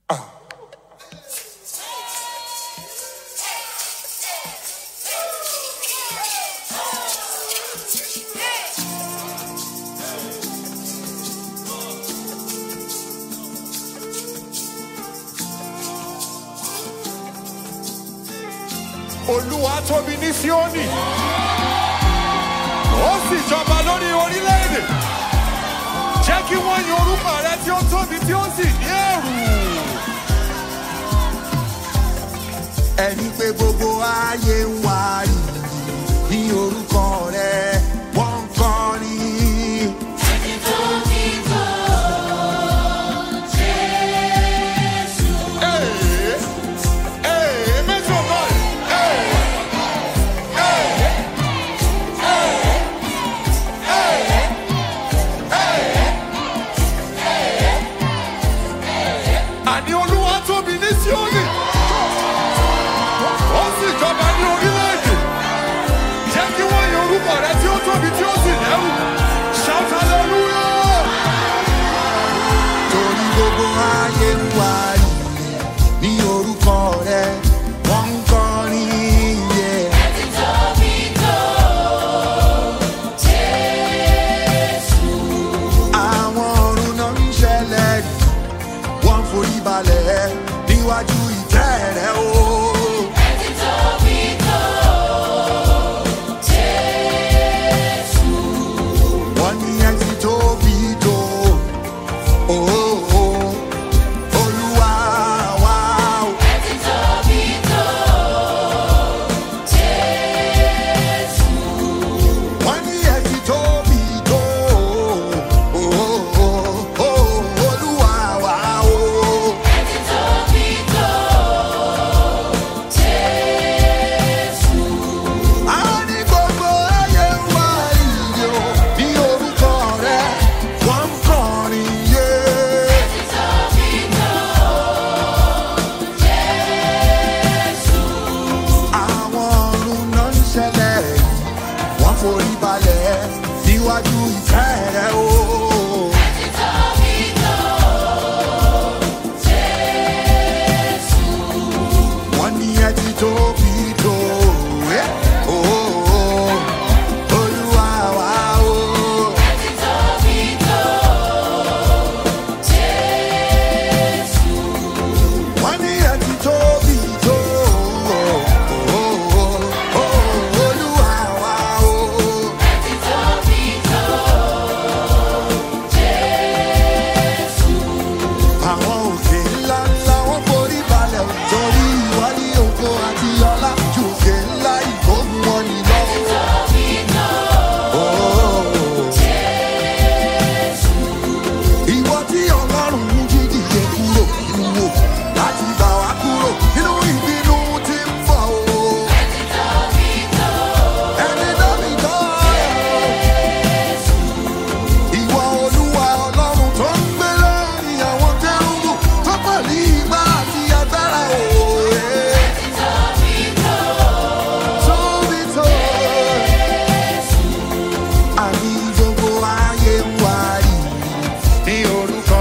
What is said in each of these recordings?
Olúwa tóbi ní Síónì, ó sì jọba lórí orílẹ̀-èdè. Jẹ́ kí wọ́n yin orúkọ rẹ tí ó tóbi tí ó sì ní ẹ̀rù. Ẹni pé gbogbo ayé ń wárìrì ní orúkọ rẹ, wọ́n ń kọrin. Ẹni tó bí tó Jésù. Méjì ọ̀gá yìí. Àní Olúwa tóbi ní Síónì, ó sì jọba ní orílẹ̀-èdè. Jẹ́ kí wọ́n yin orúkọ rẹ tí ó tóbi tí ó sì lẹ́rù. Shout hallelujah! Torí gbogbo ayé ń wárìrì ní orúkọ rẹ, wọ́n ń kọrin. Ẹni tó bí tó Jésù. Àwọn ọ̀run náà ń ṣẹlẹ̀, wọ́n forí balẹ̀ níwájú ìtẹ́ rẹ o. Ẹni tó bí tó Jésù. Wọ́n ní ẹ ti tóbi tó. Olúwa wa o. Ẹni tó bí tó Jésù. Wọ́n ní ẹ ti tóbi tó. Olúwa wa o. Ẹni tó bí tó Jésù. A ní gbogbo ayé ń wárìrì o ní orúkọ rẹ, wọ́n ń kọrin yé. Ẹni tó bí tó Jésù. Àwọn ọ̀run náà ń ṣẹlẹ̀, wọ́n forí balẹ̀ níwájú ìtẹ́ rẹ o. Ẹni tó bí tó Jésù. Wọ́n ní ẹ ti tóbi tó. Olúwa wa o. Ẹni tó bí tó Jésù. Wọ́n ní ẹ ti tóbi tó. Olúwa wa o. Ẹni tó bí tó Jésù. Àwọn òkè ńlá ńlá wọ́n forí balẹ̀ torí ìwọ ní ògo àti ọlá ju òkè ńlá ìgbógun wọn ní lọ. Tó bí tó Jésù. Ìwọ tí Ọlọ́run mú jídìde kúrò nínú wò láti gbà wá kúrò nínú ìbínú tí ń bọ̀ o. Ẹni tó bí tó Ẹni dábì tọ́. Ìwọ Olúwa Ọlọ́run tó ń gbé lórí àwọn kérúbù tó pẹ̀lú ipá àti agbára òye. tó bí tó Tóbi tó. Àní gbogbo ayé ń wárìrì ní orúkọ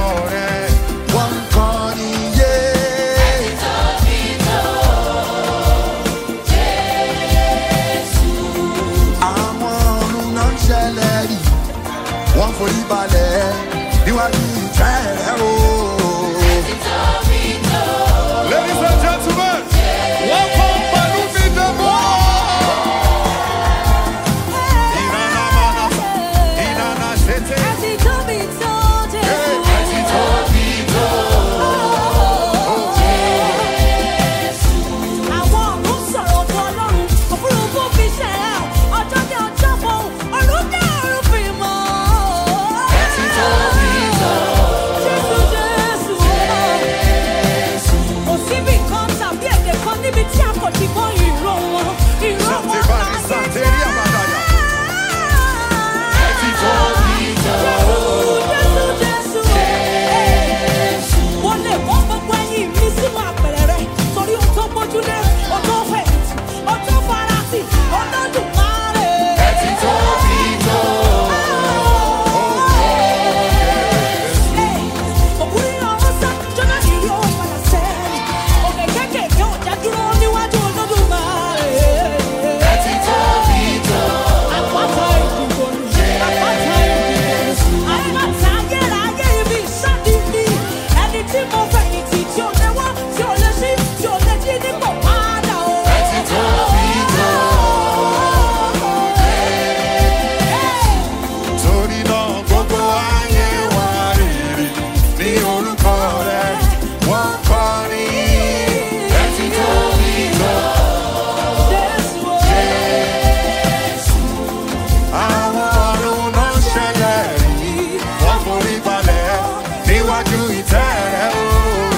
níwájú ìtẹ́ rẹ̀ o.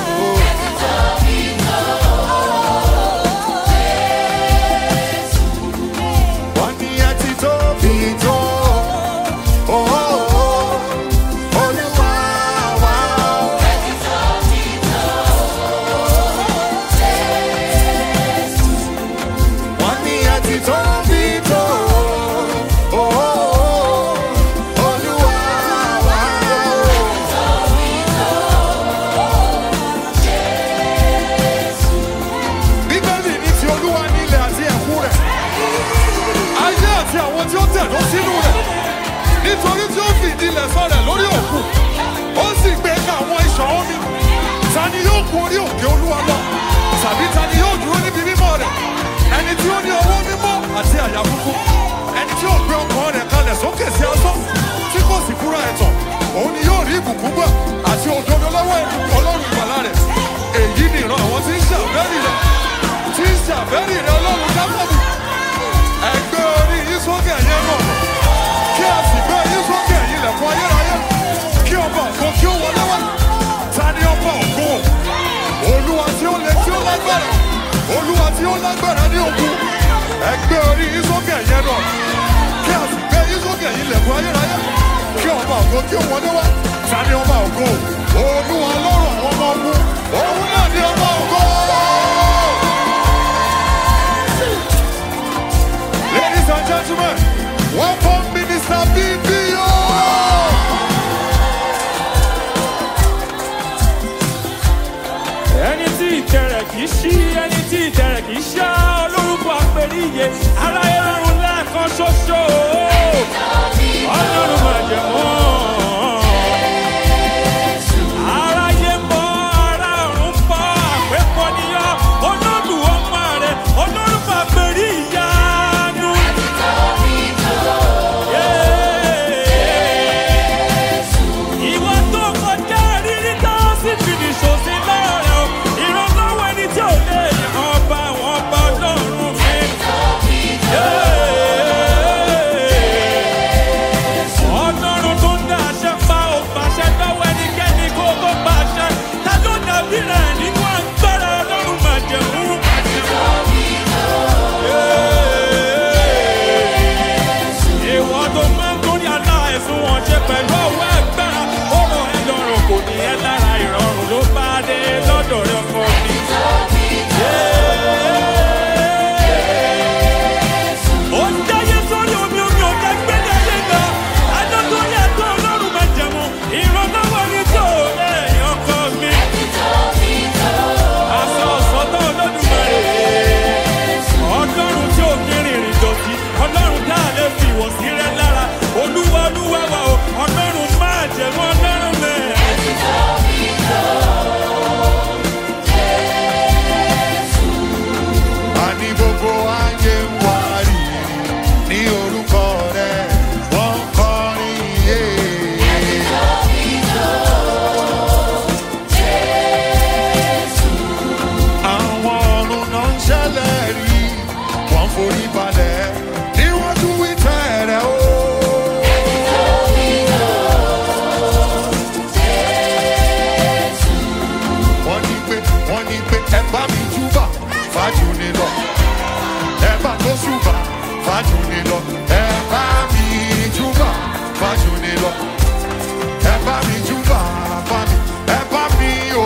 Wọ́n ní ẹ ti tóbi tó. Olúwa wa o. Wọ́n ní ẹ ti tóbi tó. Olúwa wa o. Bíbélì ní ti Olúwa nílẹ̀ àti ẹ̀kún rẹ̀. Ayé àti àwọn tí ó tẹ̀dó sínú rẹ̀. Nítorí tí ó fìdí ilẹ̀ sọ̀rẹ̀ lórí òkun. Ó sì gbé ka àwọn ìṣàn omi. Ta ni yóò gun orí òkè Olúwa lọ? Tàbí ta ni yóò dúró níbi mímọ́ rẹ̀? Ẹni tí ó ní ọwọ́ mímọ́ àti àyà funfun. Ẹni tí ó gbé ọkàn rẹ̀ kalẹ̀ sókè sí asán. Tí kò sì kúrò ẹ̀tàn. Òun ni yóò rí ìbùkún gbà àti òdodo lọ́wọ́ Ọlọ́run ìgbàlà rẹ̀. Èyí ni ìran àwọn tí ń ṣàfẹ́rì rẹ̀. Tí ń ṣàfẹ́rì rẹ̀ Ọlọ́run Jákọ́bù. Ẹgbẹ́ orí yín sókè ẹ̀yẹ náà. Kí a sì gbé yín sókè ẹ̀yìn ilẹ̀kùn ayérayé. Kí ọba ògo kí ó wọlé wá. Ta ni ọba ògo? Olúwa tí ó le tí ó lágbára. Olúwa tí ó lágbára ní ogun. Ẹgbẹ́ orí yín sókè ẹ̀yẹ náà. Kí a sì gbé yín sókè ẹ̀yìn ilẹ̀kùn ayérayé. Kí ọba ògo kí ó wọlé wá. Ta ni ọba ògo? Olúwa lọ́rọ̀ àwọn ọmọ ogun. Òun náà ni ọba ògo. Ladies and gentlemen, welcome Minister BBO. Ẹni tí ìtẹ̀rẹ̀ kìí ṣí, ẹni tí ìtẹ̀rẹ̀ kìí ṣá, olórúkọ àpèríye, aráyé rọrùn lẹ́ẹ̀kan ṣoṣo. Ọlọ́run májẹ̀mú. Aráyé mọ́, ará ọ̀run pọ̀, àpépọ̀ níyọ́, olódù ọmọ rẹ̀, olórúkọ àpèríyanu. Ìwọ tó kọjá rírí tó sì fìdí ṣòsí lọ́rẹ̀ o. Ìrànlọ́wọ́ ẹni tí ò lè yàn ọba àwọn ọba Ọlọ́run mi. Ọlọ́run tó ń dá àṣẹ pa ò pàṣẹ lọ́wọ́ ẹnikẹ́ni kó tó pàṣẹ. Ta ló dàbí rẹ̀ nínú agbára Ọlọ́run májẹ̀mú? Ìwọ tó máa ń torí aláìsùn wọn ṣe pẹ̀lú ọwọ́ agbára. Ọ̀rọ̀ ẹ lọ́rùn kò ní ẹ lára, ìrọ̀rùn ló bá dé lọ́dọ̀ rẹ ọkọ mi. Ó ń dáyé sórí omi, omi ò dá gbẹ́dẹ́ ayé lọ. Adótórí ẹ̀tọ́ Ọlọ́run májẹ̀mú. Ìrànlọ́wọ́ ni tó ẹ̀yìn ọkọ mi. Aṣọ ọ̀sọ́tọ̀ Olódùmarè. Ọlọ́run tí ò kí rìnrìn dọ̀tí. Ọlọ́run tá a lè fi ìwọ̀ sí rẹ lára. Olúwa Olúwa wa o. Ọlọ́run májẹ̀mú Ọlọ́run mẹ́. Àní gbogbo ayé ń wárí ní orúkọ rẹ̀, wọ́n ń kọrin yé. Àwọn ọ̀run náà ń ṣẹlẹ̀ rí, wọ́n ń forí balẹ̀ níwájú ìtẹ́ rẹ̀ o. Wọ́n ní pé ẹ bá mi júbà fájú ni lọ. Ẹ bá tó ṣùbà fájú ni lọ. Ẹ bá mi júbà fájú ni lọ. Ẹ bá mi júbà fájú. Ẹ bá mi o.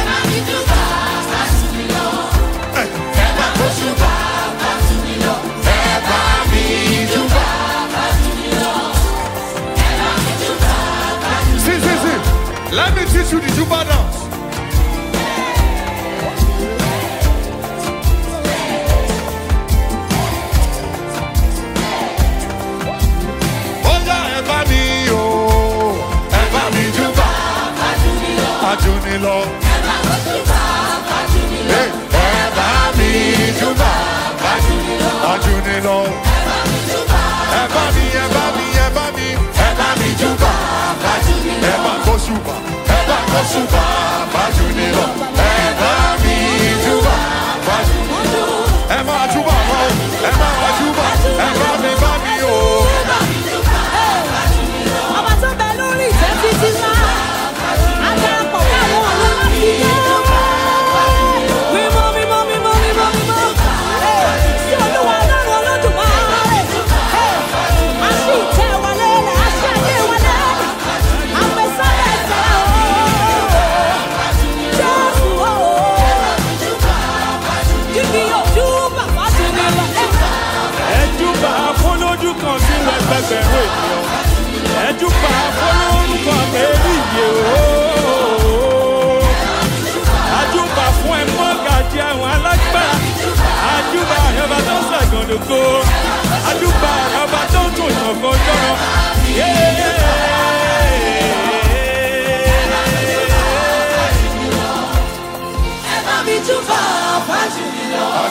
Ẹ bá tó ṣùbà. Ẹ bá mi júbà. See. Let me teach you the Juba dance. Bóyá ẹ bá mi o. Ẹ bá mi júbà fájú ni lọ. Ẹ bá mi júbà fájú ni lọ. Ẹ bá mi júbà fájú ni lọ. Ẹ bá mi júbà fájú ni lọ. Ẹ bá kó ṣùbà. Ẹ bá kó ṣùbà fájú ni lọ. Ẹ bá mi júbà fájú ni lọ. Ẹ máa júbà mọ́. Ẹ máa júbà. Ẹ bá mi o. Ọba tó bẹ lórí ìtẹ́ títí máa. Agbára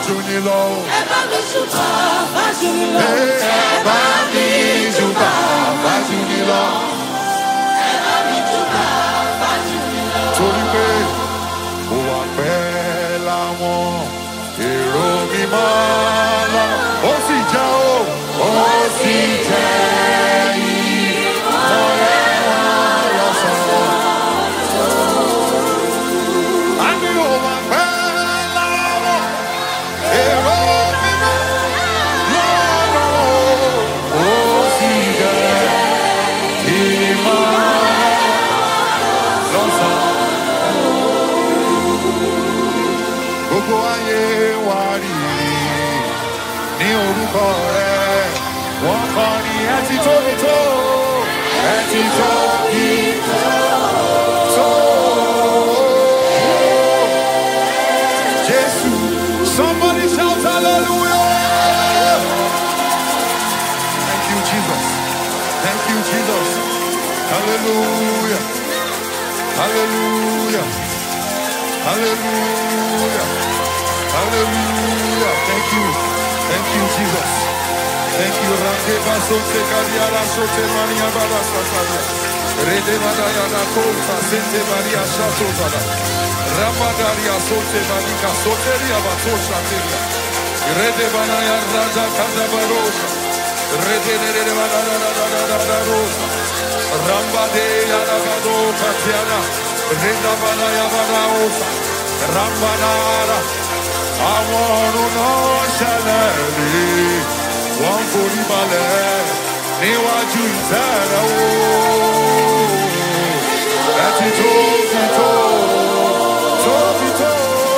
fájú ni lọ. Ẹ bá mi ṣùgbà fájú mi lọ. Ẹ bá mi júbà fájú ni lọ. Ẹ bá mi ṣùgbà fájú mi lọ. Torí pé ó wà pẹ́ láwọn èrò mímọ́ lọ. Ó sì jẹ́ ó sì jẹ́ ìmọ̀lẹ́ wọn lọ́sàn-án. A ní ó wà pẹ́ láwọn èrò mímọ́ lọ́nà. Ó sì jẹ́ ìmọ̀lẹ́ lọ́sàn-án. Gbogbo ayé wa rí ní orúkọ rẹ̀. Wọ́n kọ́ ni ẹ ti tóbi tó, ẹ ti tóbi tó. Jésù, somebody shout hallelujah. Thank you, Jesus. Thank you, Jesus. Hallelujah. Hallelujah. Hallelujah. Hallelujah. Thank you. Thank you, Jesus. Thank you. Rakeba sote kadiara sote mania bada sataya. Rede badaya na kota sente maria shato bada. Ramadaria sote manika soteria batosha teria. Rede banaya raja kanda barosa. Rede rede badada rosa. Rambade ya bado katiana. Reda banaya badaosa. Rambanara. Àwọn ọ̀run náà ṣẹlẹ̀ rí, wọ́n forí balẹ̀ níwájú ìtẹ́ rẹ̀ o. Ẹ ti tóbi tó, tóbi tó,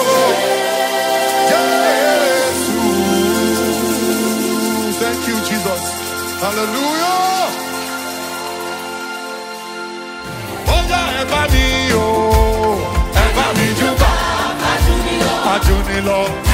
Jésù. Thank you, Jesus. Hallelujah. Bóyá ẹ bá mi o, ẹ bá mi júbà. Fájú ni lọ.